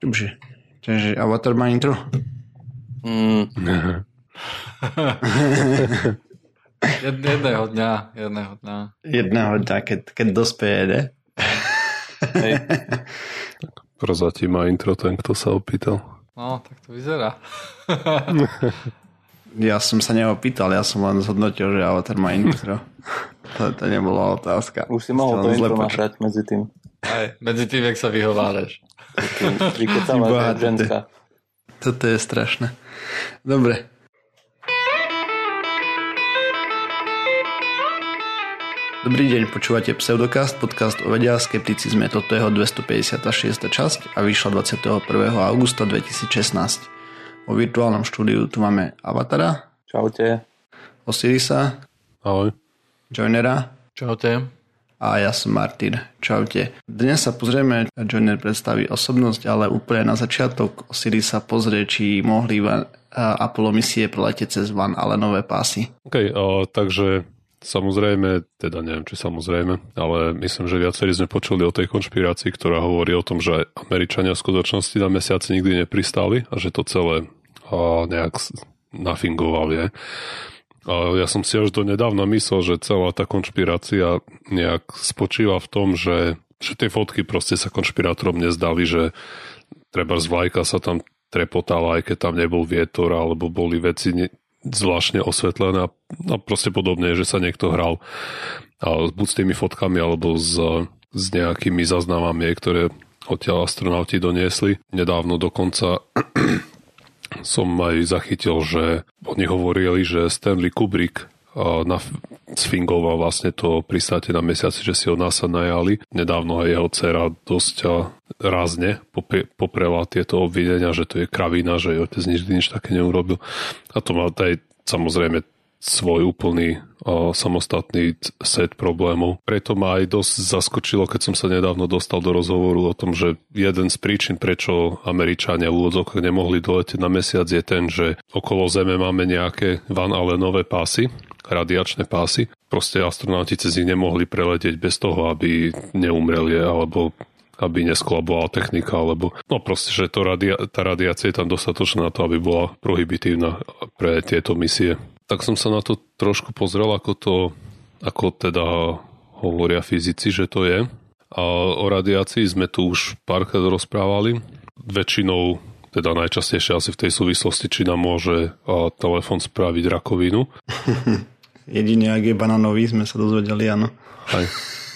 Čože? Takže Avatar má intro? Jedného dňa. Jedného dňa, keď dospeje, ne? Hej. Prozatím má intro ten, kto sa opýtal. No, tak to vyzerá. Ja som sa neopýtal, ja som len zhodnotil, že Avatar má intro. To nebola otázka. Už si mohol to intro nahrať medzi tým. Aj, medzi tým, jak sa vyhováraš. Vykecala ženská. Toto je strašné. Dobre. Dobrý deň, počúvate Pseudokast, podcast o vede a skepticizme. Toto je jeho 256. časť a vyšla 21. augusta 2016. Vo virtuálnom štúdiu tu máme Avatara. Čaute. Osirisa. Ahoj. Joinera. Čaute. A ja som Martin. Čaute. Dnes sa pozrieme, Joiner predstaví osobnosť, ale úplne na začiatok Osirisa pozrie, či mohli Apollo misie preletieť cez Van Allenové pásy. OK, takže samozrejme, teda neviem, či samozrejme, ale myslím, že viacerí sme počuli o tej konšpirácii, ktorá hovorí o tom, že Američania v skutočnosti na mesiaci nikdy nepristáli a že to celé nejak nafingovali. Ja som si až do nedávna myslel, že celá tá konšpirácia nejak spočíva v tom, že tie fotky proste sa konšpirátorom nezdali, že treba z vlajka sa tam trepotala, aj keď tam nebol vietor, alebo boli veci zvláštne osvetlené a proste podobne, že sa niekto hral buď s tými fotkami, alebo s nejakými záznamami, ktoré odtiaľ astronauti doniesli. Nedávno dokonca som aj zachytil, že oni hovorili, že Stanley Kubrick sfingoval vlastne to pristátie na mesiaci, že si ho NASA najali. Nedávno aj jeho dcera dosť rázne poprela tieto obvinenia, že to je kravina, že jej otec nič také neurobil. A to má aj samozrejme svoj úplný samostatný set problémov. Preto ma aj dosť zaskočilo, keď som sa nedávno dostal do rozhovoru o tom, že jeden z príčin, prečo Američania v úvodzovkách nemohli doletieť na mesiac, je ten, že okolo Zeme máme nejaké Van Allenové pásy, radiačné pásy. Proste astronauti cez nich nemohli preletieť bez toho, aby neumreli alebo aby neskolabovala technika, alebo no proste, že tá radiácia je tam dostatočná na to, aby bola prohibitívna pre tieto misie. Tak som sa na to trošku pozrel, ako teda hovoria fyzici, že to je. A o radiácii sme tu už párkrát rozprávali. Väčšinou, teda najčastejšie asi v tej súvislosti, či nám môže telefón spraviť rakovinu. Jedine, ak je banánový, sme sa dozvedeli, áno. Aj.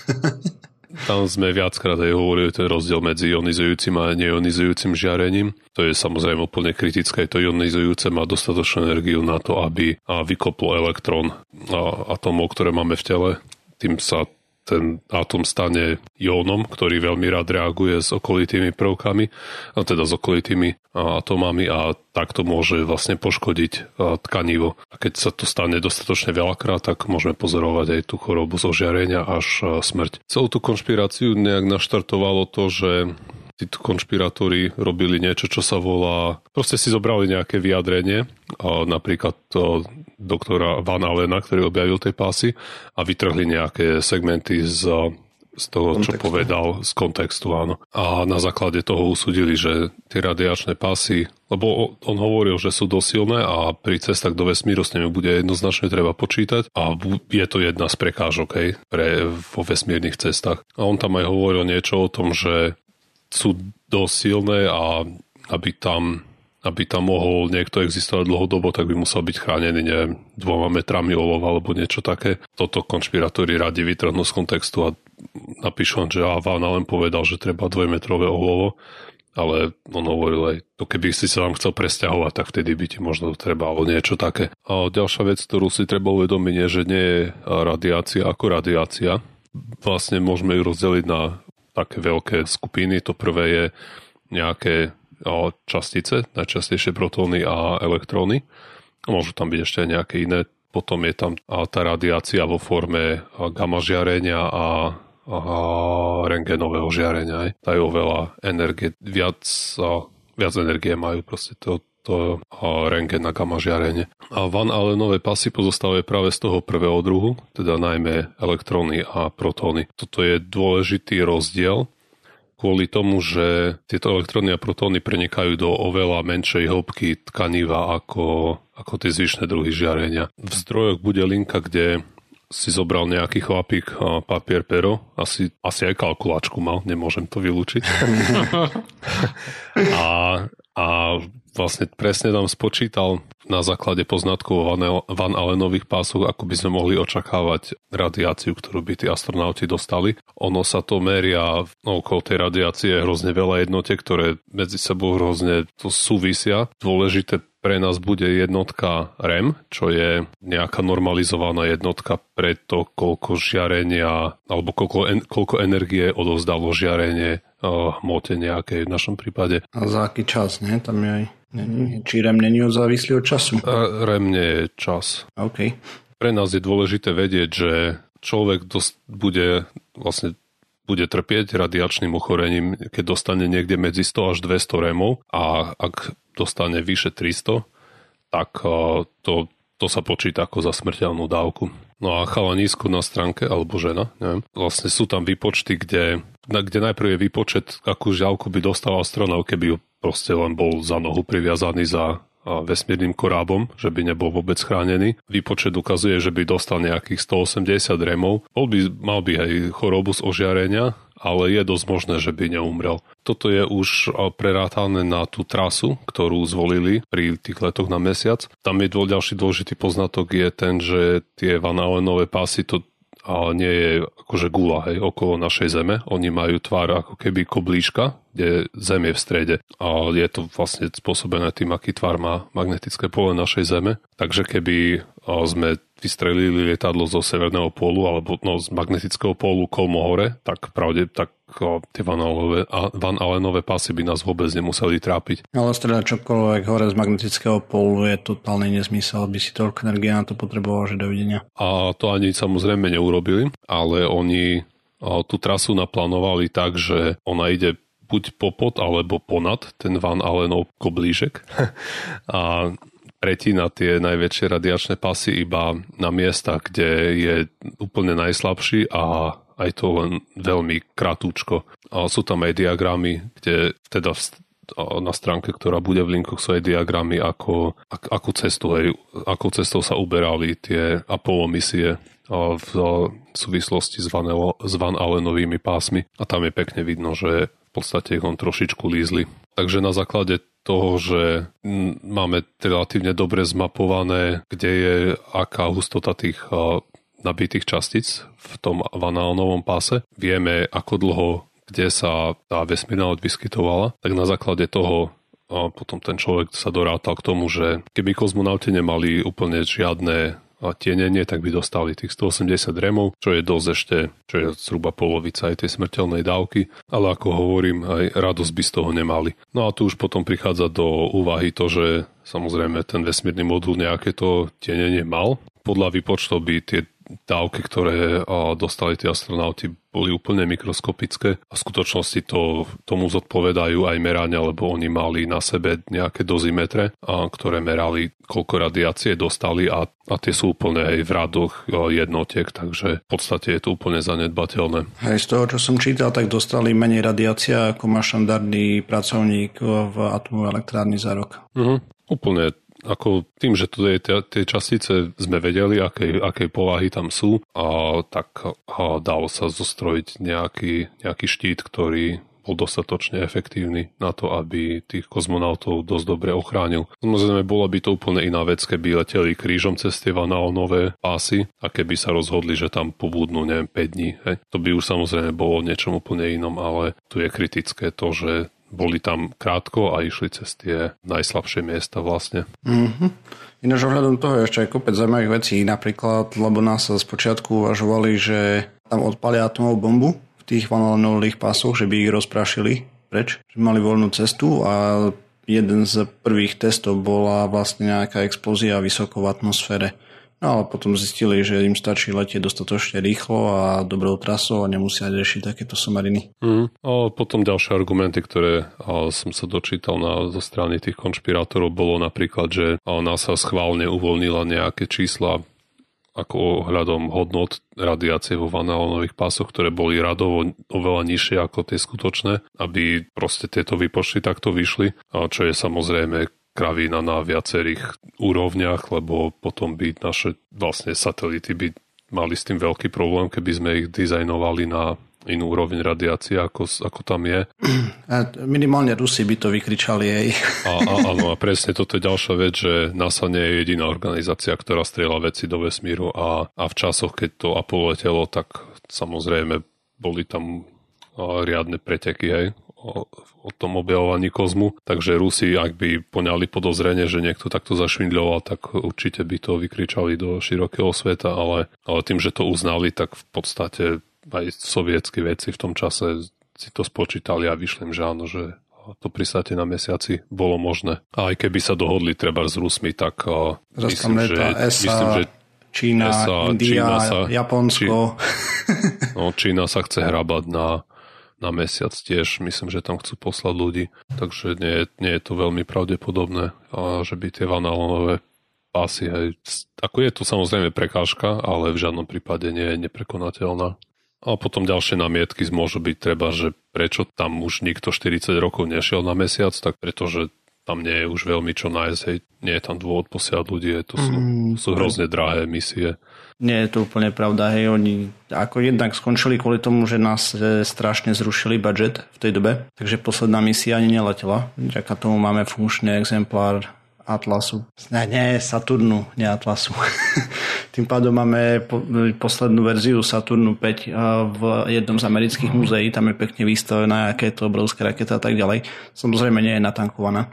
Tam sme viackrát aj hovorili ten rozdiel medzi ionizujúcim a neionizujúcim žiarením. To je samozrejme úplne kritické. To ionizujúce má dostatočnú energiu na to, aby vykoplo elektrón atómov, ktoré máme v tele. Tým sa ten atóm stane jónom, ktorý veľmi rád reaguje s okolitými prvkami, a teda s okolitými atómami a takto môže vlastne poškodiť tkanivo. A keď sa to stane dostatočne veľakrát, tak môžeme pozorovať aj tú chorobu zo žiarenia až smrť. Celú tú konšpiráciu nejak naštartovalo to, že títo konšpirátori robili niečo, čo sa volá... Proste si zobrali nejaké vyjadrenie, napríklad doktora Van Allena, ktorý objavil tej pásy a vytrhli nejaké segmenty z toho, čo povedal, z kontextu, áno. A na základe toho usúdili, že tie radiačné pásy, lebo on hovoril, že sú dosilné a pri cestách do vesmíru s nimi bude jednoznačne treba počítať a je to jedna z prekážok vo vesmírnych cestách. A on tam aj hovoril niečo o tom, že sú dosť silné a aby tam mohol niekto existovať dlhodobo, tak by musel byť chránený, neviem, 2 metrami olova alebo niečo také. Toto konšpirátori radi vytrhnú z kontextu a napíšu, že Van Allen povedal, že treba 2-metrové olovo, ale on hovoril aj, to keby si sa tam chcel presťahovať, tak vtedy by ti možno treba alebo niečo také. A ďalšia vec, ktorú si treba uvedomiť, je, že nie je radiácia ako radiácia. Vlastne môžeme ju rozdeliť na také veľké skupiny. To prvé je nejaké častice, najčastejšie protóny a elektróny. Môžu tam byť ešte aj nejaké iné. Potom je tam tá radiácia vo forme gamma žiarenia a rentgenového žiarenia. Tá je oveľa energie, viac energie majú proste to rentgen a gamma žiarenie. A Van Allenové pasy pozostávajú práve z toho prvého druhu, teda najmä elektróny a protóny. Toto je dôležitý rozdiel, kvôli tomu, že tieto elektróny a protóny prenikajú do oveľa menšej hĺbky tkaniva ako tie zvyšné druhy žiarenia. V zdrojoch bude linka, kde si zobral nejaký chlapík papier, pero, asi aj kalkulačku mal, nemôžem to vylúčiť. a vlastne presne tam spočítal na základe poznatkov Van Allenových pásoch, ako by sme mohli očakávať radiáciu, ktorú by tí astronauti dostali. Ono sa to meria, okolo tej radiácie je hrozne veľa jednotiek, ktoré medzi sebou hrozne to súvisia. Dôležité pre nás bude jednotka REM, čo je nejaká normalizovaná jednotka pre to, koľko žiarenia alebo koľko energie odovzdalo žiarenie hmote nejakej v našom prípade. A za aký čas, nie? Tam je aj... Či REM není závislý od času? REM nie je čas. OK. Pre nás je dôležité vedieť, že človek bude trpieť radiačným ochorením, keď dostane niekde medzi 100 až 200 REMov a ak dostane vyše 300, tak to sa počíta ako za smrteľnú dávku. No a chalanísko na stránke, alebo žena, neviem, vlastne sú tam výpočty, kde najprv je výpočet, akú žiaľku by dostal astronaut, keby proste len bol za nohu priviazaný za vesmírnym korábom, že by nebol vôbec chránený. Výpočet ukazuje, že by dostal nejakých 180 REMov. Mal by aj chorobu z ožiarenia, ale je dosť možné, že by neumrel. Toto je už prerátané na tú trasu, ktorú zvolili pri tých letoch na mesiac. Tam je ďalší dôležitý poznatok je ten, že tie Van Allenové pásy to nie je akože gula, okolo našej Zeme. Oni majú tvár ako keby koblížka, kde Zem je v strede. A je to vlastne spôsobené tým, aký tvar má magnetické pole našej Zeme. Takže keby sme vystrelili lietadlo zo severného pólu alebo z magnetického pólu kolmo hore, tak tie Van Allenové pásy by nás vôbec nemuseli trápiť. Ale teda čokoľvek hore z magnetického pólu je totálny nezmysel, by si toľko energie na to potreboval, že dovidenia. A to ani samozrejme neurobili, ale oni tú trasu naplánovali tak, že ona ide buď popod alebo ponad ten Van Allenov koblížek a pretína tie najväčšie radiačné pasy iba na miesta, kde je úplne najslabší a aj to len veľmi kratúčko. A sú tam aj diagramy, kde teda na stránke, ktorá bude v linkoch, sú aj diagramy, akú cestou sa uberali tie Apollo misie v súvislosti s Van Allenovými pásmi. A tam je pekne vidno, že v podstate ich len trošičku lízli. Takže na základe toho, že máme relatívne dobre zmapované, kde je aká hustota tých nabitých častíc v tom Van Allenovom páse. Vieme, ako dlho, kde sa tá vesmírna loď vyskytovala. Tak na základe toho potom ten človek sa dorátal k tomu, že keby kozmonauti nemali úplne žiadne tienenie, tak by dostali tých 180 REMov, čo je dosť ešte, čo je zhruba polovica aj tej smrteľnej dávky, ale ako hovorím, aj radosť by z toho nemali. No a tu už potom prichádza do úvahy to, že samozrejme ten vesmírny modul nejaké to tienenie mal. Podľa výpočtov by tie dávky, ktoré dostali tí astronauti, boli úplne mikroskopické a v skutočnosti tomu zodpovedajú aj merania, lebo oni mali na sebe nejaké dozimetre, ktoré merali, koľko radiácie dostali a tie sú úplne aj v radoch jednotiek, takže v podstate je to úplne zanedbateľné. Aj z toho, čo som čítal, tak dostali menej radiácia, ako má štandardný pracovník v atomovej elektrárni za rok. Úplne. Ako tým, že tie častice sme vedeli, akej povahy tam sú, tak dalo sa zostrojiť nejaký štít, ktorý bol dostatočne efektívny na to, aby tých kozmonautov dosť dobre ochránil. Samozrejme, bola by to úplne iná vec, keby leteli krížom cez tie Van Allenové pásy a keby sa rozhodli, že tam pobudnú, 5 dní. To by už samozrejme bolo niečom úplne inom, ale tu je kritické to, že boli tam krátko a išli cez tie najslabšie miesta vlastne. Ináč ohľadom toho je ešte aj kopec zaujímavých vecí, napríklad, lebo nás sa spočiatku uvažovali, že tam odpalia atomovú bombu v tých Van Allenových pásoch, že by ich rozprášili preč, že mali voľnú cestu a jeden z prvých testov bola vlastne nejaká explózia vysoko v atmosfére. No ale potom zistili, že im stačí letieť dostatočne rýchlo a dobrou trasou a nemusia riešiť takéto somariny. A potom ďalšie argumenty, ktoré som sa dočítal zo strany tých konšpirátorov, bolo napríklad, že NASA schválne uvoľnila nejaké čísla ako ohľadom hodnot radiácie vo vanalonových pásoch, ktoré boli radovo oveľa nižšie ako tie skutočné, aby proste tieto výpočty takto vyšli, a čo je samozrejme kravína na viacerých úrovniach, lebo potom by naše vlastne satelity by mali s tým veľký problém, keby sme ich dizajnovali na inú úroveň radiácie, ako tam je. Minimálne Rusi by to vykričali aj. Áno, a presne toto je ďalšia vec, že NASA nie je jediná organizácia, ktorá strieľa veci do vesmíru a v časoch, keď to Apollo letelo, tak samozrejme boli tam riadne preteky, hej, o tom objavovaní kozmu. Takže Rusi, ak by poňali podozrenie, že niekto takto zašvindľoval, tak určite by to vykričali do širokého sveta, ale tým, že to uznali, tak v podstate aj sovietskí vedci v tom čase si to spočítali a vyšli, že áno, že to pristátie na mesiaci bolo možné. A aj keby sa dohodli treba s Rusmi, tak myslím, že Čína, India, Japonsko. Čína sa chce hrabať na mesiac tiež. Myslím, že tam chcú poslať ľudí. Takže nie je to veľmi pravdepodobné, že by tie vanalonové pásy, ako je to samozrejme prekážka, ale v žiadnom prípade nie je neprekonateľná. A potom ďalšie námietky môžu byť treba, že prečo tam už nikto 40 rokov nešiel na mesiac, tak pretože tam nie je už veľmi čo nájsť, hej. Nie je tam dôvod posielať ľudí, to sú hrozne drahé misie. Nie je to úplne pravda, hej, oni ako jednak skončili kvôli tomu, že nás strašne zrušili budget v tej dobe, takže posledná misia ani neletela. Vďaka tomu máme funkčný exemplár Atlasu. Nie, Saturnu, nie Atlasu. Tým pádom máme poslednú verziu Saturnu 5 v jednom z amerických múzeí. Tam je pekne vystavená, aké je to obrovská raketa a tak ďalej. Samozrejme nie je natankovaná.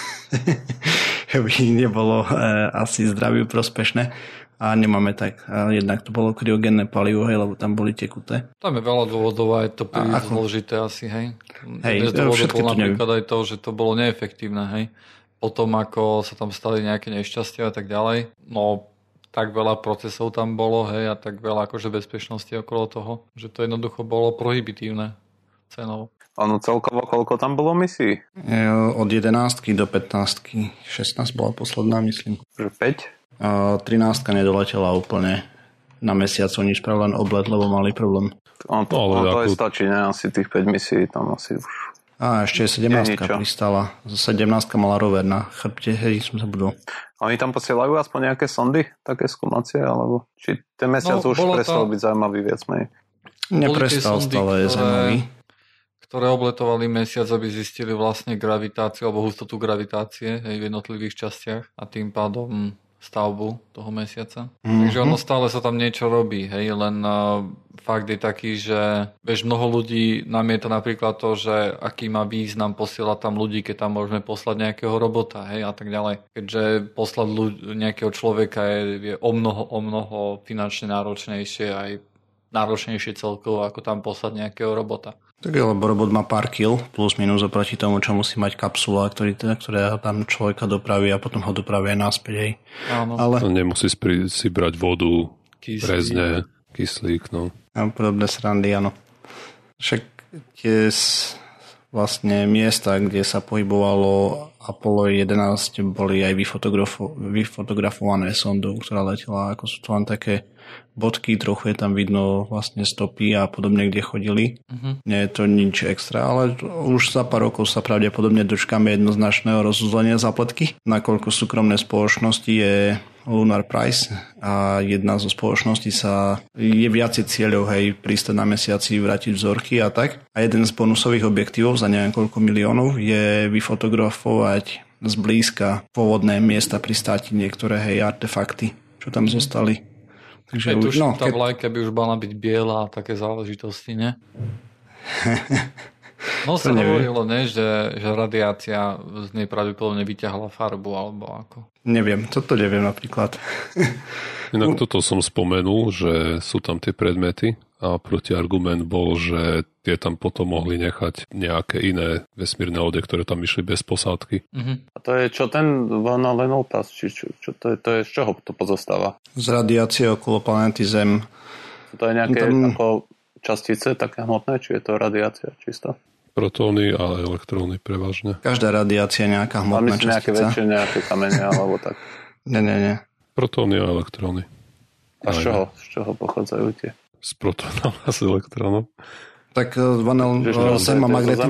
By nebolo asi zdraviu prospešné. A nemáme tak. Jednak to bolo kryogénne palivo, hej, lebo tam boli tekuté. Tam je veľa dôvodov a je to príliš zložité asi, hej. Hej, všetky to napríklad aj to, že to bolo neefektívne, hej. Potom, ako sa tam stali nejaké nešťastia a tak ďalej. No, tak veľa procesov tam bolo, hej, a tak veľa akože bezpečnosti okolo toho, že to jednoducho bolo prohibitívne cenou. Áno, celkovo koľko tam bolo misií? Od 11 do 15. 16 bola posledná, myslím. Že 5? 13 nedoletela úplne na mesiac. Oni spravili len oblet, lebo mali problém. To je stačí, ne? Asi tých 5 misií tam asi už... A ešte 17 pristala. 17 mala rover na chrbte, hej, som zabudol. A oni tam posielajú aspoň nejaké sondy, také skúmacie, alebo či ten mesiac už prestal byť zaujímavý viac menej? Neprestal, stále je zaujímavý. Ktoré obletovali mesiac, aby zistili vlastne gravitáciu alebo hustotu gravitácie, hej, v jednotlivých častiach a tým pádom stavbu toho mesiaca. Takže ono stále sa tam niečo robí, hej, len fakt je taký, že mnoho ľudí namieta napríklad to, že aký má význam posielať tam ľudí, keď tam môžeme poslať nejakého robota, hej, a tak ďalej. Keďže poslať nejakého človeka je o mnoho finančne náročnejšie, aj náročnejšie celkovo, ako tam poslať nejakého robota. Tak je, lebo robot má pár kil, plus minus oproti tomu, čo musí mať kapsula, ktorá tam človeka dopraví a potom ho dopraví aj naspäť. Hej. Áno. Ale nemusí si brať vodu, prezne, kyslík, no. A podobné srandy, áno. Však tie vlastne miesta, kde sa pohybovalo Apollo 11, boli aj vyfotografované sondou, ktorá letela, ako sú to len také bodky, trochu je tam vidno vlastne stopy a podobne, kde chodili. Nie je to nič extra, ale už za pár rokov sa pravdepodobne dočkáme jednoznačného rozuzlenia zápletky, nakoľko súkromné spoločnosti je Lunar Prize a jedna zo spoločností je viacej cieľov, hej, prísť na mesiaci, vrátiť vzorky a tak. A jeden z bonusových objektívov za niekoľko miliónov je vyfotografovať zblízka pôvodné miesta pristáti, niektoré, hej, artefakty, čo tam zostali. Takže tá vlajka by už mala byť biela a také záležitosti, ne? No sa hovorilo, ne, že radiácia z nej pravdepodobne vyťahla farbu, alebo ako? Neviem, toto neviem napríklad. Inak toto som spomenul, že sú tam tie predmety a protiargument bol, že tie tam potom mohli nechať nejaké iné vesmírne lode, ktoré tam išli bez posádky. A to je čo ten Van Allenov pás? Čo to je z čoho to pozostáva? Z radiácie okolo planéty Zem. To je nejaké ako častice také hmotné, či je to radiácia čisto? Protóny a elektróny prevažne. Každá radiácia je nejaká hmotná častica. Nejaké väčšie, nejaké kamene alebo tak. Nie. Protóny a elektróny. A z čoho pochádzajú tie? Z protónov a z elektrónov. Tak Zem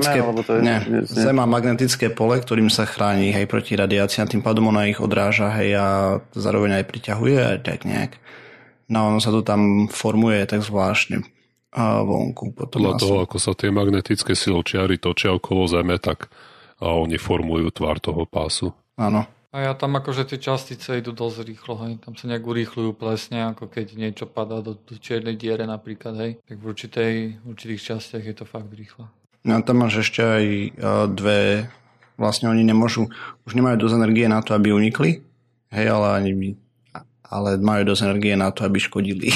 má magnetické pole, ktorým sa chráni hej, proti radiácii a tým pádom ona ich odráža hej, a zároveň aj priťahuje aj tak nejak. No ono sa to tam formuje tak zvláštne vonku. Podľa toho, ako sa tie magnetické siločiary točia okolo Zeme, tak a oni formujú tvar toho pásu. Áno. A tam akože tie častice idú dosť rýchlo, hej. Tam sa nejak urýchľujú plesne, ako keď niečo padá do čiernej diere napríklad, hej. Tak v určitých častiach je to fakt rýchlo. No a tam máš ešte aj dve, vlastne oni nemôžu, už nemajú dosť energie na to, aby unikli, hej, ale majú dosť energie na to, aby škodili.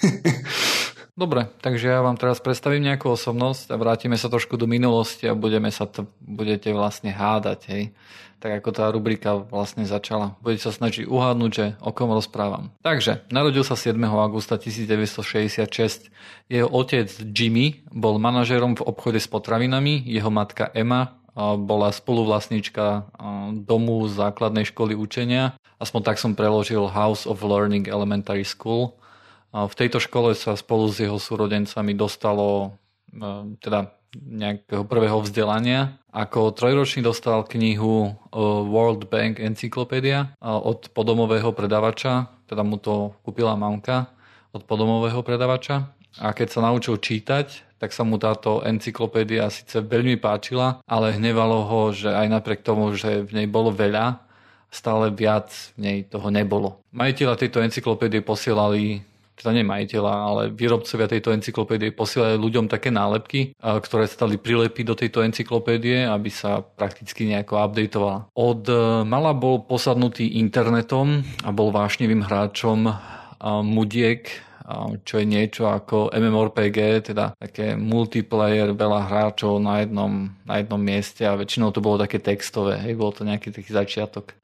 Dobre, takže ja vám teraz predstavím nejakú osobnosť a vrátime sa trošku do minulosti a budete vlastne hádať, hej. Tak ako tá rubrika vlastne začala. Budete sa snažiť uhádnuť, že o kom rozprávam. Takže, narodil sa 7. augusta 1966. Jeho otec Jimmy bol manažérom v obchode s potravinami, jeho matka Emma bola spoluvlastníčka domu základnej školy učenia. Aspoň tak som preložil House of Learning Elementary School. V tejto škole sa spolu s jeho súrodencami dostalo teda nejakého prvého vzdelania. Ako trojročný dostal knihu World Bank Encyclopedia od podomového predavača, teda mu to kúpila mamka od podomového predavača. A keď sa naučil čítať, tak sa mu táto encyklopédia síce veľmi páčila, ale hnevalo ho, že aj napriek tomu, že v nej bolo veľa, stále viac v nej toho nebolo. Majiteľa tejto encyklopédie posielali, teda nie majiteľa, ale výrobcovia tejto encyklopédie posielali ľuďom také nálepky, ktoré sa dali prilepiť do tejto encyklopédie, aby sa prakticky nejako updateovala. Od mala bol posadnutý internetom a bol vášnivým hráčom mudiek, čo je niečo ako MMORPG, teda také multiplayer, veľa hráčov na jednom mieste a väčšinou to bolo také textové, hej, bolo to nejaký taký začiatok.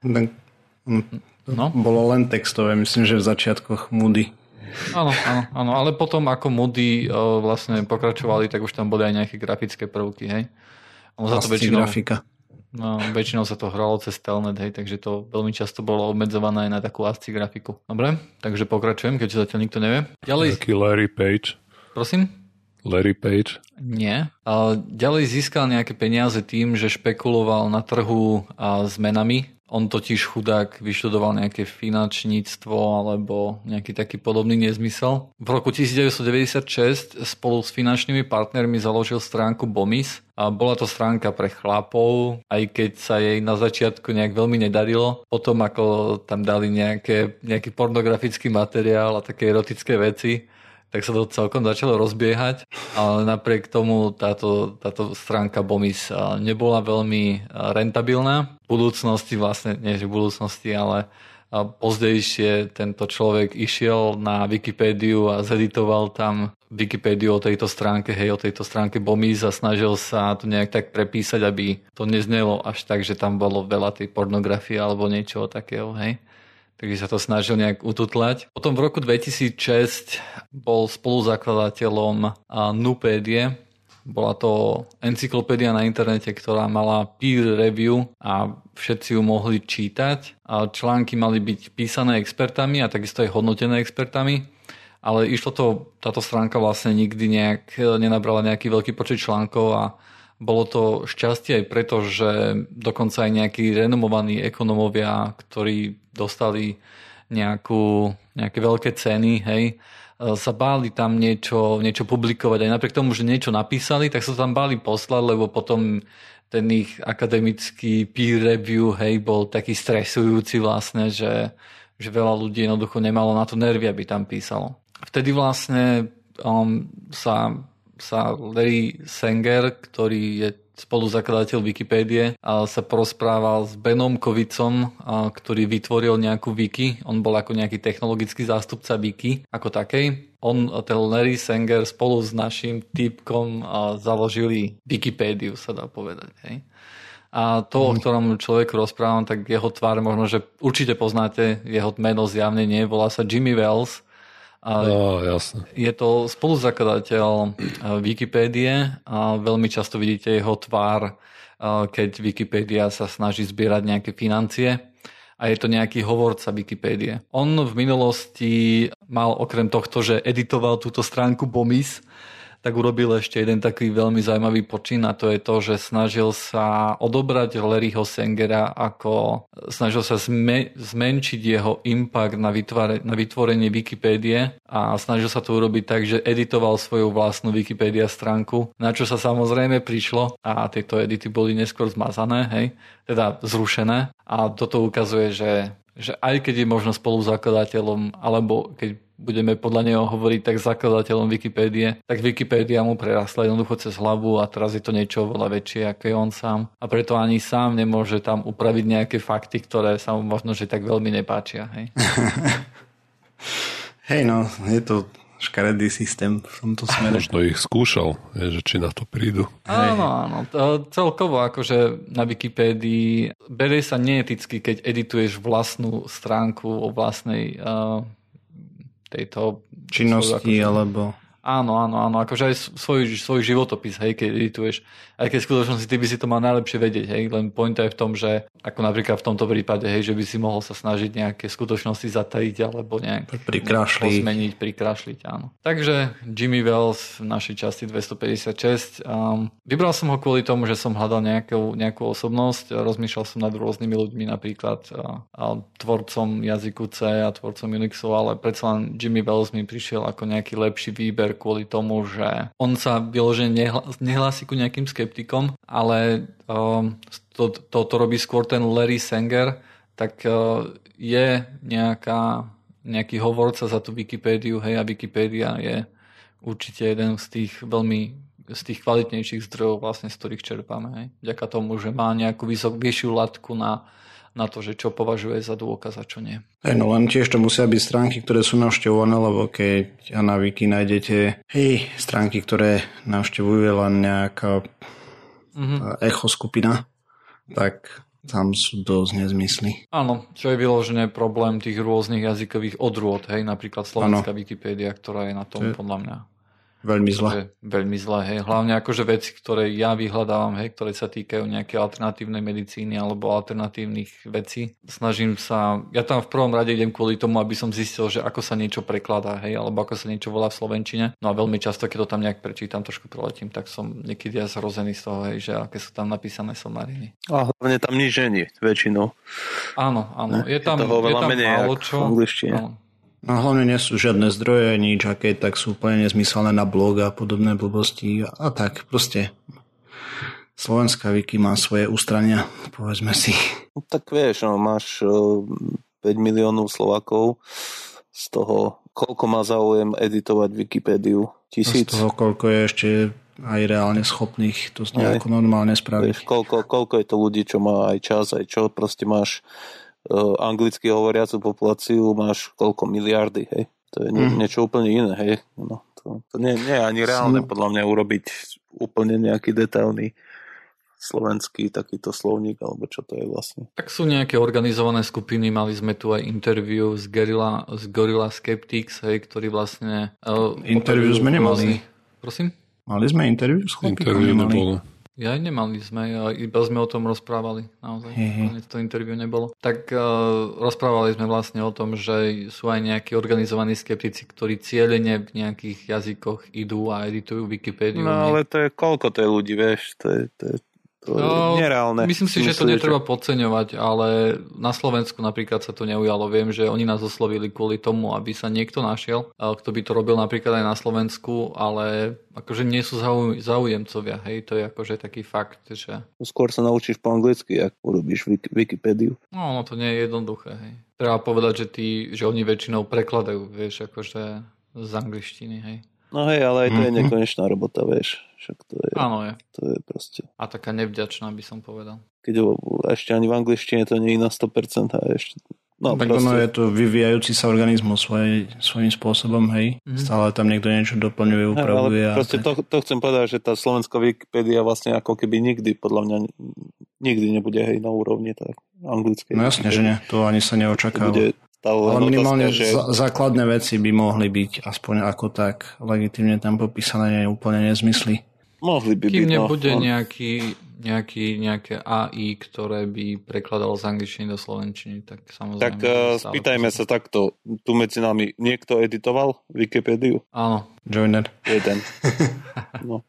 No? Bolo len textové, myslím, že v začiatkoch Moody. Áno, ale potom ako Moody vlastne pokračovali, tak už tam boli aj nejaké grafické prvky, hej. Grafika. No, väčšinou sa to hralo cez Telnet, hej, takže to veľmi často bolo obmedzované aj na takú ASCII grafiku. Dobre, takže pokračujem, keďže zatiaľ nikto nevie. Ďalej... Taký Larry Page. Prosím? Larry Page? Nie. Ďalej získal nejaké peniaze tým, že špekuloval na trhu s menami. On totiž chudák vyštudoval nejaké finančníctvo alebo nejaký taký podobný nezmysel. V roku 1996 spolu s finančnými partnermi založil stránku Bomis a bola to stránka pre chlapov, aj keď sa jej na začiatku nejak veľmi nedarilo. Potom ako tam dali nejaký pornografický materiál a také erotické veci, tak sa to celkom začalo rozbiehať, ale napriek tomu táto stránka Bomis nebola veľmi rentabilná. V budúcnosti vlastne, nie že v budúcnosti, ale pozdejšie tento človek išiel na Wikipédiu a zeditoval tam Wikipédiu o tejto stránke, o tejto stránke Bomis a snažil sa to nejak tak prepísať, aby to neznelo až tak, že tam bolo veľa tej pornografie alebo niečoho takého, hej. Takže sa to snažil nejak ututlať. Potom v roku 2006 bol spoluzakladateľom Nupédie. Bola to encyklopédia na internete, ktorá mala peer review a všetci ju mohli čítať. A články mali byť písané expertami a takisto aj hodnotené expertami. Ale táto stránka vlastne nikdy nenabrala nejaký veľký počet článkov a bolo to šťastie aj preto, že dokonca aj nejakí renomovaní ekonomovia, ktorí dostali nejaké veľké ceny, hej, sa báli tam niečo publikovať. Aj napriek tomu, že niečo napísali, tak sa tam báli poslať, lebo potom ten ich akademický peer review, hej, bol taký stresujúci vlastne, že veľa ľudí jednoducho nemalo na to nervy, aby tam písalo. Vtedy vlastne sa Larry Sanger, ktorý je spoluzakladateľ Wikipédie, sa porozprával s Benom Kovicom, ktorý vytvoril nejakú wiki. On bol ako nejaký technologický zástupca wiki ako takej. Ten Larry Sanger spolu s našim týpkom založili Wikipédiu, sa dá povedať. Hej. A to, o ktorom človeku rozprávam, tak jeho tvár možno, že určite poznáte, jeho meno zjavne nie, volá sa Jimmy Wales. Jasne. Je to spoluzakladateľ Wikipédie a veľmi často vidíte jeho tvár, keď Wikipédia sa snaží zbierať nejaké financie. a je to nejaký hovorca Wikipédie. On v minulosti mal okrem tohto, že editoval túto stránku BOMIS, tak urobil ešte jeden taký veľmi zaujímavý počin a to je to, že snažil sa odobrať Larryho Sangera snažil sa zmenšiť jeho impact na vytvorenie Wikipédie a snažil sa to urobiť tak, že editoval svoju vlastnú Wikipedia stránku, na čo sa samozrejme prišlo a tieto edity boli neskôr zmazané, hej, teda zrušené a toto ukazuje, že aj keď je možno spoluzakladateľom, alebo keď budeme podľa neho hovoriť tak zakladateľom Wikipédie, tak Wikipédia mu prerastla jednoducho cez hlavu a teraz je to niečo veľa väčšie ako je on sám. A preto ani sám nemôže tam upraviť nejaké fakty, ktoré sa mu možno že tak veľmi nepáčia. Hej, hej no, je to škaredý systém v tomto smere. Možno ich skúšal, že či na to prídu. Áno. Celkovo akože na Wikipédii berie sa neeticky, keď edituješ vlastnú stránku o vlastnej tejto činnosti, alebo... Áno, akože aj svoj životopis, hej, keď edituješ. Aj keď v skutočnosti ty by si to mal najlepšie vedieť, hej, len pointa je v tom, že ako napríklad v tomto prípade, hej, že by si mohol sa snažiť nejaké skutočnosti zatajiť alebo nejak pozmeniť, prikrášliť, áno. Takže Jimmy Wales v našej časti 256. Vybral som ho kvôli tomu, že som hľadal nejakú osobnosť, rozmýšľal som nad rôznymi ľuďmi, napríklad tvorcom jazyku C a tvorcom Unixu, ale predsa len Jimmy Wales mi prišiel ako nejaký lepší výber kvôli tomu, že on sa vyložene nehlási ku nejakým skeptikom, ale to robí skôr ten Larry Sanger, tak je nejaký hovorca za tú Wikipédiu, hej, a Wikipédia je určite jeden z tých kvalitnejších zdrojov, vlastne z ktorých čerpáme, hej. Vďaka tomu, že má nejakú vyššiu latku na to, že čo považuje za dôkaz a čo nie. No len tiež to musia byť stránky, ktoré sú navštevované, lebo keď na Wiki nájdete stránky, ktoré navštevujú len nejaká echo skupina, tak tam sú dosť nezmysly. Áno, čo je vyložené problém tých rôznych jazykových odrôd, hej, napríklad slovenská Wikipédia, ktorá je na tom podľa mňa veľmi zlé. Veľmi zlé, hej. Hlavne akože veci, ktoré ja vyhľadávam, hej, ktoré sa týkajú nejakej alternatívnej medicíny alebo alternatívnych vecí. Snažím sa, ja tam v prvom rade idem kvôli tomu, aby som zistil, že ako sa niečo prekladá, hej, alebo ako sa niečo volá v slovenčine. No a veľmi často, keď to tam nejak prečítam, trošku preletím, tak som niekedy aj zrozený z toho, hej, že aké sú tam napísané somariny. A hlavne tam nič nie väčšinou. Áno. Je tam málo čo. No hlavne nie sú žiadne zdroje, nič, aké tak sú úplne nezmyselné na blog a podobné blbosti a tak proste. Slovenská Wiki má svoje ústrania, povedzme si. No, tak vieš, máš 5 miliónov Slovákov, z toho koľko má záujem editovať Wikipédiu? 1000? Z toho koľko je ešte aj reálne schopných to nejako normálne spraviť. Vieš, koľko je to ľudí, čo má aj čas, aj čo, proste máš anglicky hovoriacu populáciu, máš koľko miliardy, hej. To je niečo úplne iné, hej. No, to nie je ani reálne podľa mňa urobiť úplne nejaký detailný slovenský takýto slovník, alebo čo to je vlastne. Tak sú nejaké organizované skupiny, mali sme tu aj interview z Gorilla Skeptics, hej, ktorí vlastne... interview sme nemali. Prosím? Mali sme interview s chlapíkom? Interview nebolo. Ja aj nemali sme, iba sme o tom rozprávali, naozaj. To interview nebolo. Tak rozprávali sme vlastne o tom, že sú aj nejakí organizovaní skeptici, ktorí cieľene v nejakých jazykoch idú a editujú Wikipédiu. No ale to je koľko to je ľudí, vieš, to je nereálne. Myslím si, že to netreba podceňovať, ale na Slovensku napríklad sa to neujalo. Viem, že oni nás oslovili kvôli tomu, aby sa niekto našiel, kto by to robil napríklad aj na Slovensku, ale akože nie sú záujemcovia, hej, to je akože taký fakt, že... Skôr sa naučíš po anglicky, ak urobíš Wikipédiu. No, to nie je jednoduché, hej. Treba povedať, že oni väčšinou prekladajú, vieš, akože z angličtiny, hej. No hej, ale aj to je nekonečná robota, vieš. Však to je, áno, je. To je proste... A taká nevďačná, by som povedal. Keď ešte ani v angličtine to nie je na 100% a ešte... No, tak ono je to vyvíjajúci sa organizmus svojím spôsobom, hej. Stále tam niekto niečo doplňuje, upravuje. Ale proste to chcem povedať, že tá slovenská Wikipédia vlastne ako keby nikdy, podľa mňa, nikdy nebude, hej, na úrovni tak anglickej. No jasne, že nie. To ani sa neočakáva. Ale minimálne základné veci by mohli byť aspoň ako tak legitímne tam popísané, nie úplne nezmysly. Mohli by Kým byť, nebude nejaké AI, ktoré by prekladalo z angličtiny do slovenčiny, tak samozrejme... Tak spýtajme sa takto, tu medzi nami niekto editoval Wikipédiu? Áno. Joiner. Jeden. No.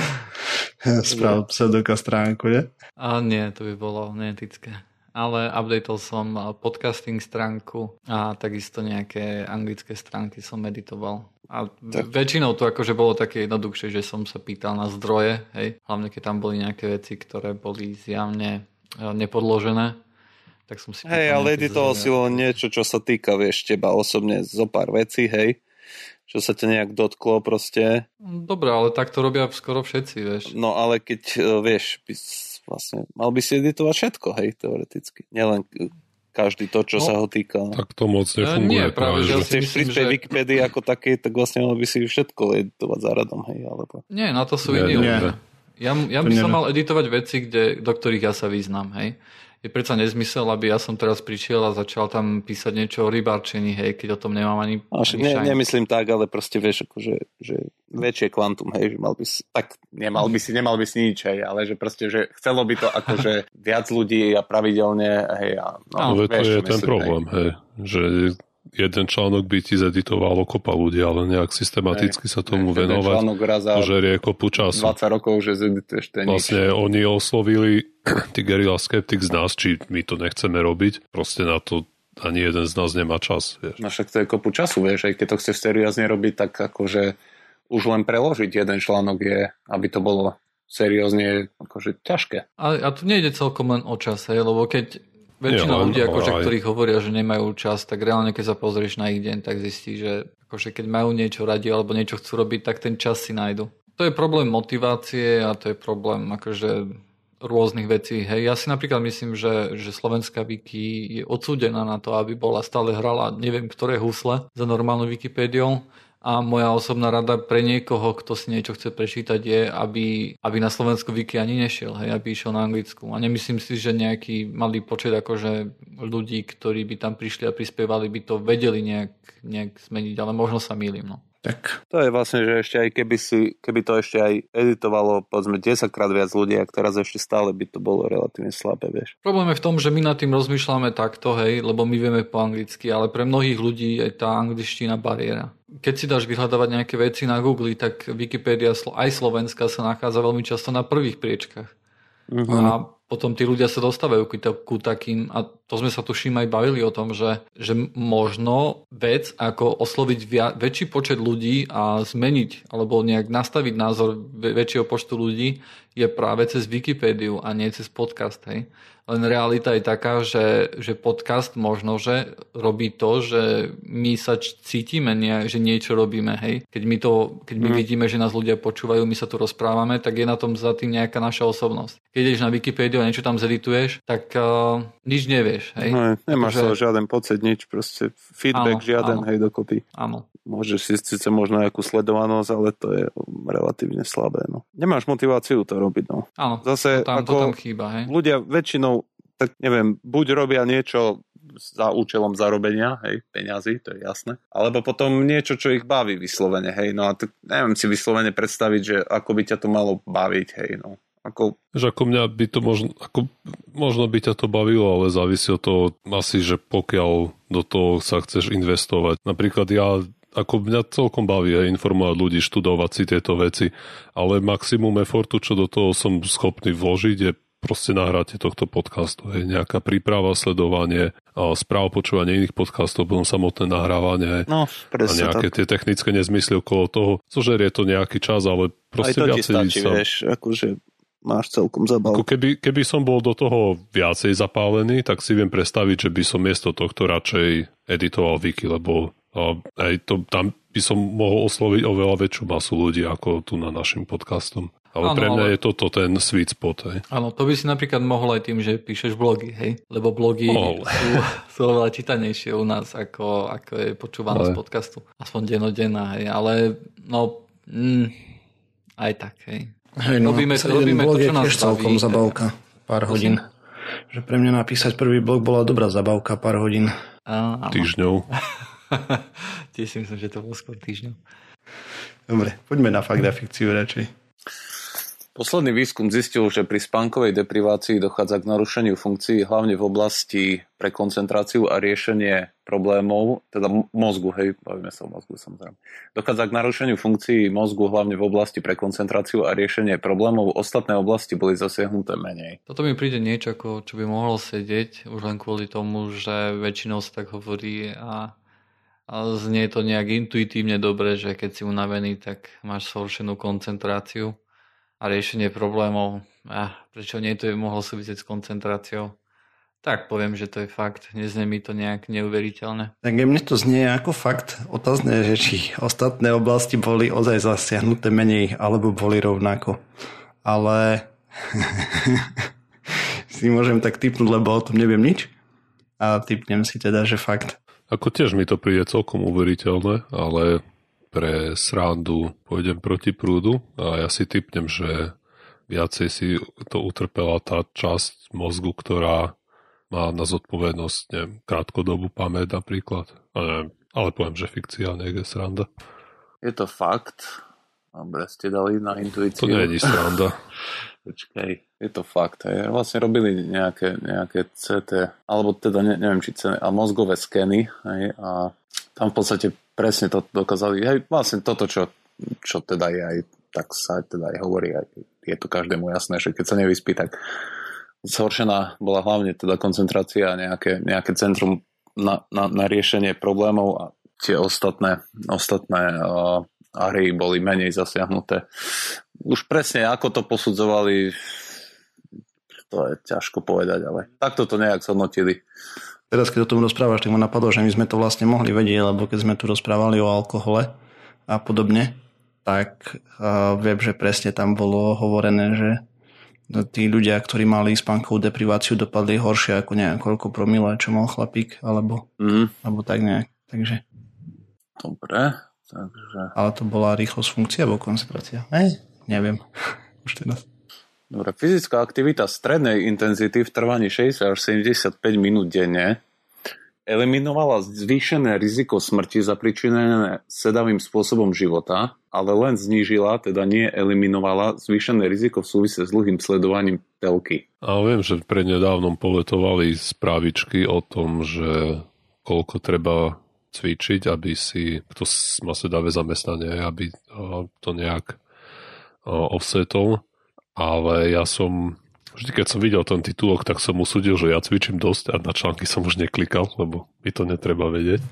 Spravil pseudoka stránku, nie? A nie, to by bolo neetické. Ale updateol som podcasting stránku a takisto nejaké anglické stránky som editoval. A väčšinou to akože bolo také jednoduchšie, že som sa pýtal na zdroje, hej. Hlavne keď tam boli nejaké veci, ktoré boli zjavne nepodložené. Tak som si hej, ale editoval si len niečo, čo sa týka, vieš, teba osobne zo pár vecí, hej. Čo sa ťa nejak dotklo proste. Dobre, ale tak to robia skoro všetci, vieš. No ale keď, vieš, vlastne mal by si editovať všetko, hej, teoreticky. Nielen každý to, čo sa ho týka. No. Tak to moc nefunguje. Nie, práve, že chceš prísť pre Wikipédii ako také, tak vlastne mal by si všetko editovať za radom, hej, alebo... Nie, na to sú iní ľudia. Ja by som mal editovať veci, do ktorých ja sa vyznám, hej. Je predsa nezmysel, aby ja som teraz prišiel a začal tam písať niečo o rybárčení, hej, keď o tom nemám ani nemyslím tak, ale proste vieš, akože, že väčšie kvantum, hej, že mal by si, tak nemal by si nič, hej, ale že proste, že chcelo by to akože viac ľudí a pravidelne, hej, a no, vieš, to je ten problém, hej, že jeden článok by ti zeditovalo kopa ľudí, ale nejak systematicky sa tomu venovať, to žerie kopu času. 20 rokov, že zedituješ, to je vlastne nič. Oni oslovili tí Guerrilla Skeptics z nás, či my to nechceme robiť, proste na to ani jeden z nás nemá čas. Vieš. No však to je kopu času, vieš, aj keď to chceš seriózne robiť, tak akože už len preložiť jeden článok je, aby to bolo seriózne akože ťažké. A tu nejde celkom len o čas, lebo keď väčšina ľudí, akože, ktorí hovoria, že nemajú čas, tak reálne, keď sa pozrieš na ich deň, tak zistí, že akože, keď majú niečo radi alebo niečo chcú robiť, tak ten čas si nájdu. To je problém motivácie a to je problém akože rôznych vecí. Hej, ja si napríklad myslím, že slovenská wiki je odsúdená na to, aby bola stále hrala neviem ktoré husle za normálnou Wikipédiou. A moja osobná rada pre niekoho, kto si niečo chce prečítať, je, aby na Slovensku wiki ani nešiel, hej, aby išiel na anglicku. A nemyslím si, že nejaký malý počet akože ľudí, ktorí by tam prišli a prispievali, by to vedeli nejak zmeniť, ale možno sa mýlim. No. Tak. To je vlastne, že ešte aj keby to ešte aj editovalo povedzme 10-krát viac ľudí, ak teraz ešte stále by to bolo relatívne slabé, vieš. Problém je v tom, že my nad tým rozmýšľame takto, hej, lebo my vieme po anglicky, ale pre mnohých ľudí je tá angličtina bariéra. Keď si dáš vyhľadávať nejaké veci na Google, tak Wikipédia aj slovenská sa nachádza veľmi často na prvých priečkach. A potom tí ľudia sa dostávajú ku takým, a to sme sa tuším aj bavili o tom, že možno vec, ako osloviť väčší počet ľudí a zmeniť, alebo nejak nastaviť názor väčšieho počtu ľudí, je práve cez Wikipédiu a nie cez podcast, hej. Len realita je taká, že podcast možno, že robí to, že my sa cítime, že niečo robíme, hej. Keď my vidíme, že nás ľudia počúvajú, my sa tu rozprávame, tak je na tom za tým nejaká naša osobnosť. Keď ideš na Wikipédiu a niečo tam zedituješ, tak nič nevieš, hej. No, nemáš žiaden pocit, nič, proste feedback žiaden, hej, dokopy. Áno. Môžeš si síce možno nejakú sledovanosť, ale to je relatívne slabé, no. Nemáš motiváciu to robiť, no. Áno, zase, to tam chýba, hej. Ľudia väčšinou, tak neviem, buď robia niečo za účelom zarobenia, hej, peňazí, to je jasné, alebo potom niečo, čo ich baví vyslovene, hej, no a tak neviem si vyslovene predstaviť, že ako by ťa to malo baviť, hej, no. Ako mňa by to možno by ťa to bavilo, ale závisí od toho asi, že pokiaľ do toho sa chceš investovať. Napríklad mňa celkom baví informovať ľudí, študovať si tieto veci, ale maximum efortu, čo do toho som schopný vložiť, je proste nahráte tohto podcastu. Je nejaká príprava, sledovanie, správ, počúvanie iných podcastov, potom samotné nahrávanie a nejaké tie technické nezmysly okolo toho. Zožerie to nejaký čas, ale proste viacej sa... Aj to ti stačí, vieš, akože máš celkom zabavku. Keby som bol do toho viacej zapálený, tak si viem predstaviť, že by som miesto tohto radšej editoval wiki, lebo aj tam by som mohol osloviť oveľa väčšiu masu ľudí ako tu na našim podcastom. Ale pre mňa je toto ten sweet spot. Hej. Áno, to by si napríklad mohol aj tým, že píšeš blogy, hej? Lebo blogy sú oveľa čítanejšie u nás, ako je počúvanosť podcastu. Aspoň dennodenná, hej. Ale aj tak, hej. Hej, no, robíme to, čo nás baví. Celkom zabavka, pár hodín. Že pre mňa napísať prvý blog bola dobrá zabavka, pár hodín. Týždňov. Tiež si myslím, že to bolo skôr týždňov. Dobre, poďme na fakt a fikciu radšej. Posledný výskum zistil, že pri spánkovej deprivácii dochádza k narušeniu funkcií hlavne v oblasti pre koncentráciu a riešenie problémov, teda mozgu, hej, bavíme sa o mozgu samozrejme. Dochádza k narušeniu funkcií mozgu hlavne v oblasti pre koncentráciu a riešenie problémov. Ostatné oblasti boli zasiahnuté menej. Toto mi príde niečo, ako čo by mohlo sedieť, už len kvôli tomu, že väčšinou sa tak hovorí a znie to nejak intuitívne dobre, že keď si unavený, tak máš zhoršenú koncentráciu a riešenie problémov. Prečo nie to mohlo súvisieť s koncentráciou? Tak poviem, že to je fakt. Neznie mi to nejak neuveriteľné. Tak mne to znie ako fakt. Otázne, že či ostatné oblasti boli ozaj zasiahnuté menej, alebo boli rovnako. Ale si môžem tak tipnúť, lebo o tom neviem nič. A tipnem si teda, že fakt. Ako tiež mi to príde celkom uveriteľné, ale pre srandu pôjdem proti prúdu a ja si tipnem, že viacej si to utrpela tá časť mozgu, ktorá má na zodpovednosť, neviem, krátkodobú pamäť napríklad. Ale poviem, že fikcia, niekde sranda. Je to fakt. Dobre, ste dali na intuíciu. To nie je sranda. Počkaj, je to fakt. Hej. Vlastne robili nejaké CT, alebo teda neviem, či CT, a mozgové skeny. Hej, a tam v podstate presne to dokázali. Hej, vlastne toto, čo teda je aj, tak sa teda aj hovorí. Aj, je to každému jasné, že keď sa nevyspí, tak zhoršená bola hlavne teda koncentrácia a nejaké centrum na riešenie problémov a tie ostatné areí boli menej zasiahnuté. Už presne ako to posudzovali, to je ťažko povedať, ale takto to nejak zhodnotili. Teraz, keď o tom rozprávaš, tak ma napadlo, že my sme to vlastne mohli vedieť, lebo keď sme tu rozprávali o alkohole a podobne, tak viem, že presne tam bolo hovorené, že tí ľudia, ktorí mali spánkovú depriváciu, dopadli horšie ako koľko promile, čo mal chlapík, alebo tak nejak. Takže. Dobre. Takže. Ale to bola rýchlosť funkcia alebo koncentrácia? Neviem. Už teraz. Dobre, fyzická aktivita strednej intenzity v trvaní 60 až 75 minút denne eliminovala zvýšené riziko smrti zapričinené sedavým spôsobom života, ale len znížila, teda nie eliminovala zvýšené riziko v súvisle s dlhým sledovaním telky. A viem, že prednedávnom poletovali správičky o tom, že koľko treba cvičiť, aby si, kto má sedavé zamestnanie, aby to nejak offsetol. Ale ja som vždy, keď som videl ten titulok, tak som usúdil, že ja cvičím dosť a na články som už neklikal, lebo mi to netreba vedieť.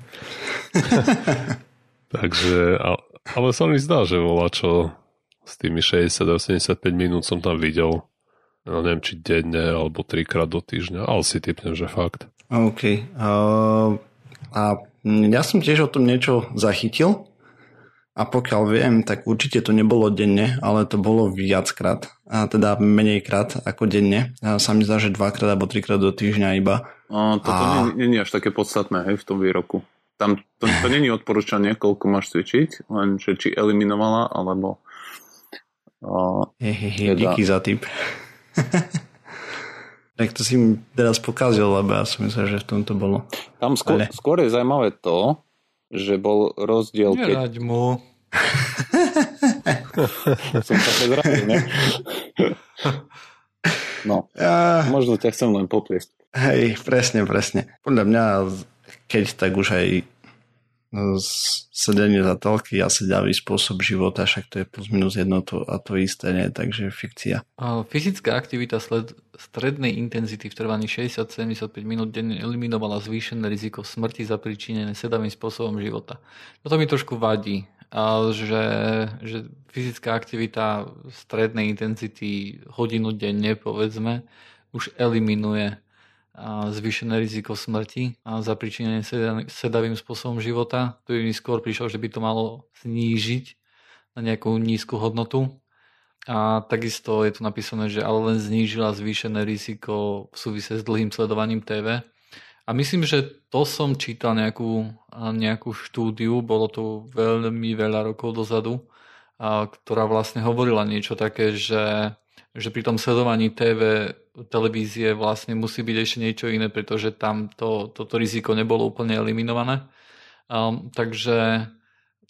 Takže, ale sa mi zdá, že volačo s tými 60-75 minút som tam videl. No, neviem, či denne, alebo 3-krát do týždňa, ale si tipnem, že fakt. OK. A ja som tiež o tom niečo zachytil. A pokiaľ viem, tak určite to nebolo denne, ale to bolo viackrát. A teda menejkrát ako denne. A sa mi zdá, že 2-krát alebo 3-krát do týždňa iba. Toto nie je až také podstatné, hej, v tom výroku. Tam to nie je odporúčanie, koľko máš cvičiť, len že či eliminovala, alebo díky za tip. Tak to si mi teraz pokazil, lebo ja som myslel, že v tom to bolo. Tam skôr je zaujímavé to, že bol rozdiel... Neraď mu. Som sa prezradil, ne? No, možno ťa chcem len popliesť. Hej, presne. Podľa mňa, keď tak už aj sedenie za telky a sedavý spôsob života, však to je plus minus jedno a to isté, nie? Takže fikcia. Fyzická aktivita strednej intenzity v trvaní 60-75 minút denne eliminovala zvýšené riziko smrti zapričinené sedavým spôsobom života. Toto mi trošku vadí, že fyzická aktivita strednej intenzity hodinu denne, povedzme, už eliminuje zvýšené riziko smrti a zapričinené sedavým spôsobom života. Tu by mi skôr prišlo, že by to malo znížiť na nejakú nízku hodnotu. A takisto je tu napísané, že ale len znížila zvýšené riziko v súvisle s dlhým sledovaním TV. A myslím, že to som čítal nejakú štúdiu, bolo to veľmi veľa rokov dozadu, ktorá vlastne hovorila niečo také, že pri tom sledovaní televízie vlastne musí byť ešte niečo iné, pretože tam toto riziko nebolo úplne eliminované. Takže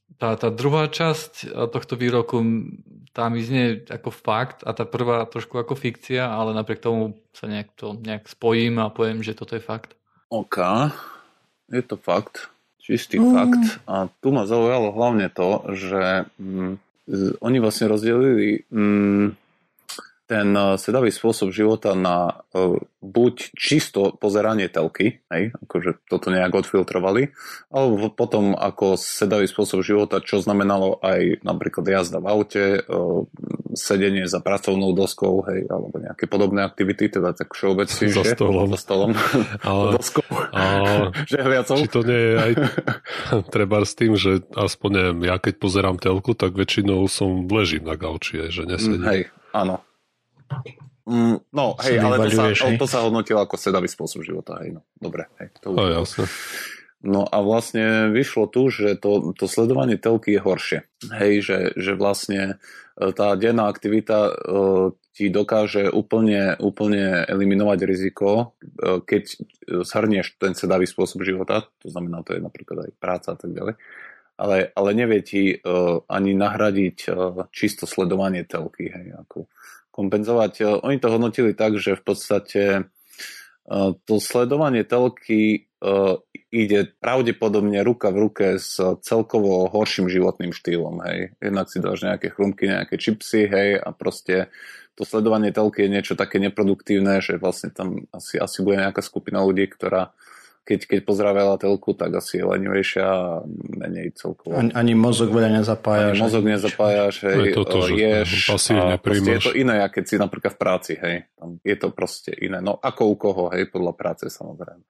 tá druhá časť tohto výroku tá mi znie ako fakt a tá prvá trošku ako fikcia, ale napriek tomu sa nejak spojím a poviem, že toto je fakt. OK, je to fakt, čistý fakt. A tu ma zaujalo hlavne to, že oni vlastne rozdelili ten sedavý spôsob života na buď čisto pozeranie telky, hej, akože toto nejak odfiltrovali, alebo potom ako sedavý spôsob života, čo znamenalo aj napríklad jazda v aute, sedenie za pracovnou doskou, hej, alebo nejaké podobné aktivity, teda tak všeobecne. Za stolom. Ale, doskou. Že viacov. Či to nie je aj treba s tým, že aspoň neviem, ja keď pozerám telku, tak väčšinou ležím na gauči, že nesedím. Hej, áno. No, hej, ale to sa hodnotilo ako sedavý spôsob života, hej, no, dobre, hej. Jasne. No a vlastne vyšlo tu, že to sledovanie telky je horšie, hej, že vlastne tá denná aktivita ti dokáže úplne eliminovať riziko, keď zhrnieš ten sedavý spôsob života, to znamená, to je napríklad aj práca a tak ďalej, ale nevie ti ani nahradiť čisto sledovanie telky, hej, ako kompenzovať. Oni to hodnotili tak, že v podstate to sledovanie telky ide pravdepodobne ruka v ruke s celkovo horším životným štýlom. Hej. Jednak si dáš nejaké chrumky, nejaké čipsy, hej, a proste to sledovanie telky je niečo také neproduktívne, že vlastne tam asi bude nejaká skupina ľudí, ktorá keď pozerá veľa telku, tak asi je lenivejšia a menej celkovo. Ani mozog veľa nezapájaš. Ani mozog nezapájaš, hej, ješ. Pasívne príjmaš. Je to iné, keď si napríklad v práci, hej. Tam je to proste iné. No ako u koho, hej, podľa práce samozrejme.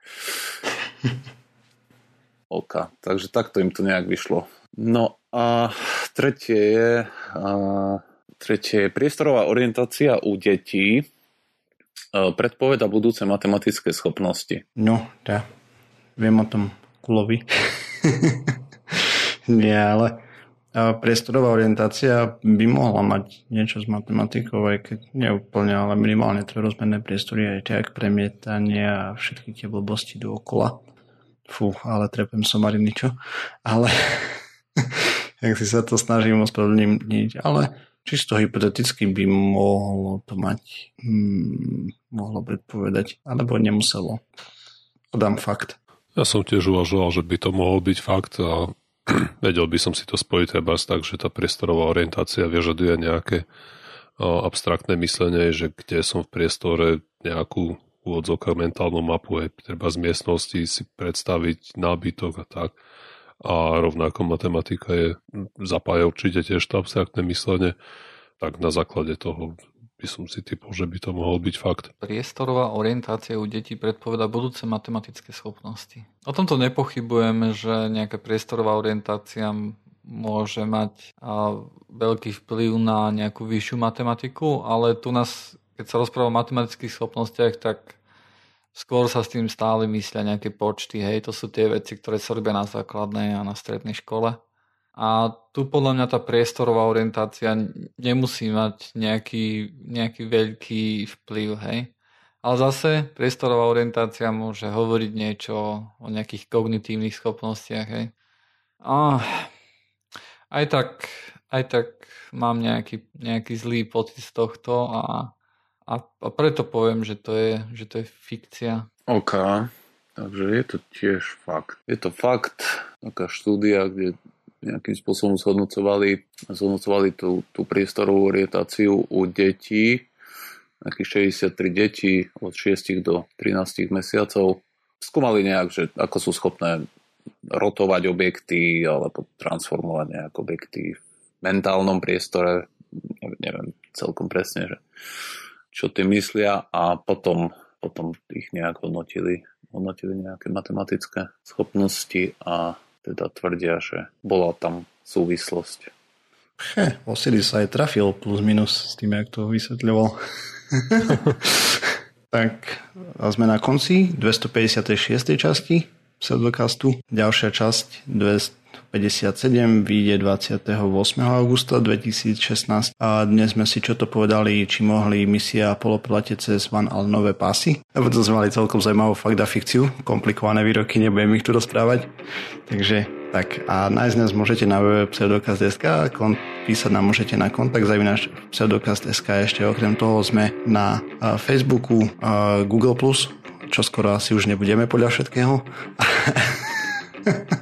OK, takže takto im to nejak vyšlo. No a tretie je priestorová orientácia u detí predpoveda budúce matematické schopnosti. No, tá. Viem o tom kulovi. Nie, ale priestorová orientácia by mohla mať niečo s matematikou, aj keď neúplne, ale minimálne trojrozmerné priestory, aj tak premietanie a všetky tie blbosti dookola. Fú, ale trepem somariny, čo? Ale jak si sa to snažím ospravedlniť, ale čisto hypoteticky by mohlo to mať, mohlo predpovedať, alebo nemuselo. Podám fakt. Ja som tiež uvažoval, že by to mohol byť fakt a vedel by som si to spojiť treba tak, že tá priestorová orientácia vyžaduje nejaké abstraktné myslenie, že kde som v priestore nejakú úvodzovka mentálnu mapu, treba z miestnosti si predstaviť nábytok a tak. A rovnako matematika zapája určite tiež to abstraktné myslenie, tak na základe toho by som si typol, že by to mohol byť fakt. Priestorová orientácia u detí predpoveda budúce matematické schopnosti. O tomto nepochybujem, že nejaká priestorová orientácia môže mať veľký vplyv na nejakú vyššiu matematiku, ale tu nás, keď sa rozpráva o matematických schopnostiach, tak skôr sa s tým stále myslia nejaké počty, hej, to sú tie veci, ktoré sa robia na základnej a na strednej škole. A tu podľa mňa tá priestorová orientácia nemusí mať nejaký veľký vplyv, hej. Ale zase priestorová orientácia môže hovoriť niečo o nejakých kognitívnych schopnostiach, hej. A aj tak mám nejaký zlý pocit z tohto a preto poviem, že to je fikcia. OK, takže je to tiež fakt. Je to fakt, taká štúdia, kde nejakým spôsobom zhodnocovali tú priestorovú orientáciu u detí, nejakých 63 detí od 6 do 13 mesiacov. Skúmali nejak, že ako sú schopné rotovať objekty alebo transformovať nejaké objekty v mentálnom priestore. Neviem celkom presne, že čo tým myslia a potom ich nejak hodnotili nejaké matematické schopnosti a teda tvrdia, že bola tam súvislosť. Osiris sa aj trafil plus minus s tým, jak to vysvetľoval. Tak sme na konci 256. časti pseudokastu. Ďalšia časť 57, vyjde 28. augusta 2016 a dnes sme si čo to povedali, či mohli misia Apollo preletieť cez Van Allenové pásy. Lebo to sme mali celkom zaujímavú fakt a fikciu, komplikované výroky, nebudem ich tu rozprávať. Takže tak a nájsť nás môžete na www.pseudokast.sk, písať nám môžete na kontakt @pseudokast.sk. Ešte okrem toho sme na Facebooku, Google+, čo skoro asi už nebudeme podľa všetkého.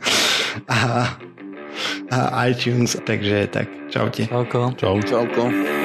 a iTunes, takže tak, čaute. Čauko. Čau. Čauko.